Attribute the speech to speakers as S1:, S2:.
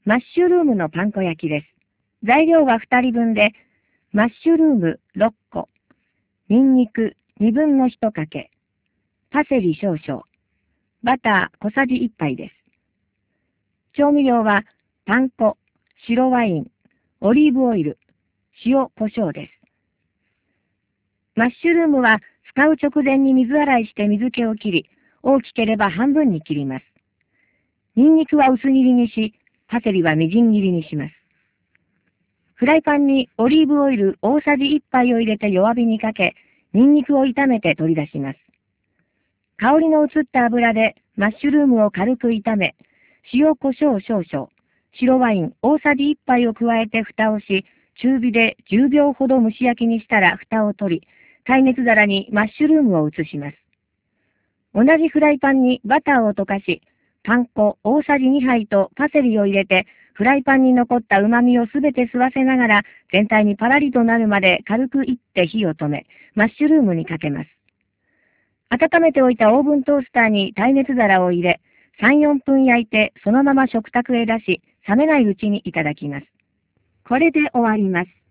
S1: マッシュルームのパン粉焼きです。材料は2人分で、マッシュルーム6個、ニンニク1/2かけ、パセリ少々、バター小さじ1杯です。調味料はパン粉、白ワイン、オリーブオイル、塩、胡椒です。マッシュルームは使う直前に水洗いして水気を切り、大きければ半分に切ります。ニンニクは薄切りにし、パセリはみじん切りにします。フライパンにオリーブオイル大さじ1杯を入れて弱火にかけ、ニンニクを炒めて取り出します。香りの移った油でマッシュルームを軽く炒め、塩胡椒少々、白ワイン大さじ1杯を加えて蓋をし、中火で10秒ほど蒸し焼きにしたら蓋を取り、耐熱皿にマッシュルームを移します。同じフライパンにバターを溶かし、パン粉大さじ2杯とパセリを入れて、フライパンに残った旨味をすべて吸わせながら、全体にパラリとなるまで軽くいって火を止め、マッシュルームにかけます。温めておいたオーブントースターに耐熱皿を入れ、3、4分焼いてそのまま食卓へ出し、冷めないうちにいただきます。これで終わります。